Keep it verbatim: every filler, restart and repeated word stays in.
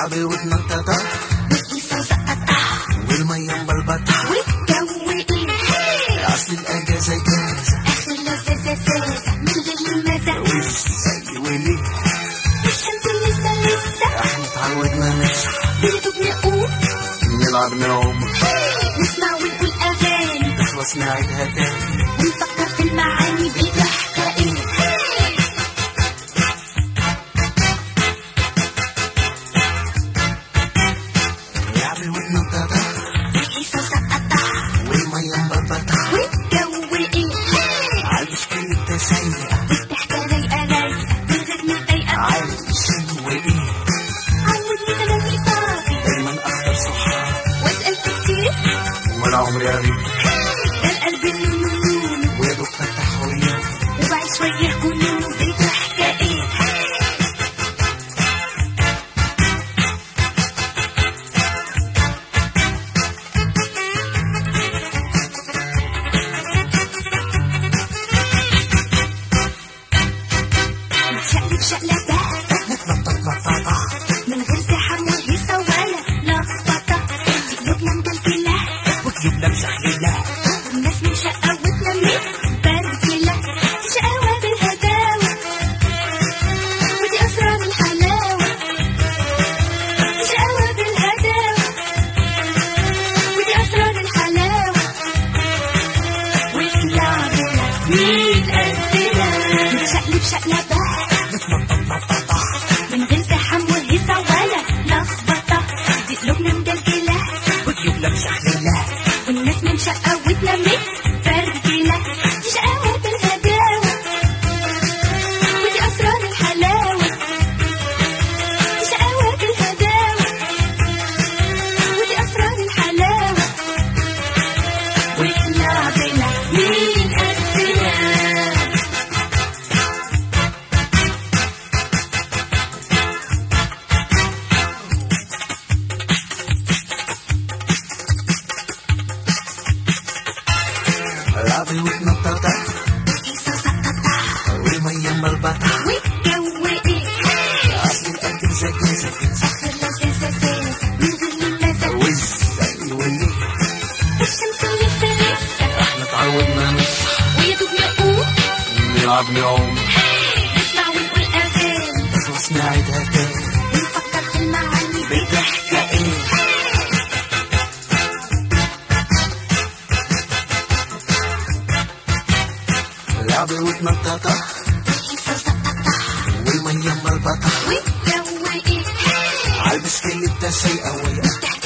لعبة وتنططة والقيصة وسقطة والمية مبلبطة والجو ايه أصل الأجازة جاهزة آخر لذاذة سازة من غير المزة وازاي وليه الشمس لسه لسه احنا اتعودنا نصحى بنتوب نقوم نلعب نوم نسمع ونقول أغاني تخلص نعيدها تاني ونفكر في المعاني بضحكة ايه لعبة وتنططة والقيصة وسقطة والمية مبلبطة والجو ايه عالبسكليت التسيقة الضحكة رايقة رايقة من غير مضايقة عايشين وإيه عودني تملي طاغي دايما أختار صحاب واسأل كتير ولا عمري أغيب ده القلب النونو ويا دوب فتح وياه وبعيش وياه جنون بضحكة ايه نتشقلب شقلبة من غير زحام وهيصة ولا لخبطة قلوبنا مدلدلة وجيوبنا مشخللة والناس من شقاوتنا متبرجلة دي شقاوة بالهداوة ودي أسرار الحلاوة دي شقاوة بالهداوة ودي أسرار الحلاوة وفي لعبنا مين قدنا نتشقلب شقلبة من غير زحام وهيصة ولا لخبطة دي قلوبنا مدلدلة وجيوبنا مشخللة والناس من شقاوتنا متبرجلة دي شقاوة بالهداوة ودي أسرار الحلاوة دي شقاوة بالهداوة ودي أسرار الحلاوة وفي لعبنا مين قدنا لعبة وتنططة والقيصة وسقطة والمية مبلبطة والجو ايه أصل الأجازة جاهزة آخر لذاذة سازة من غير المزة وازاي وليه الشمس لسه لسه احنا اتعودنا نصحى ويا دوب نقوم نلعب نوم نسمع ونقول أغاني تخلص نعيدها تاني ونفكر في المعاني بضحكة ايه لعبة وتنططة والقيصة وسقطة والمية مبلبطة والجو ايه عالبسكليت التسيقة وياه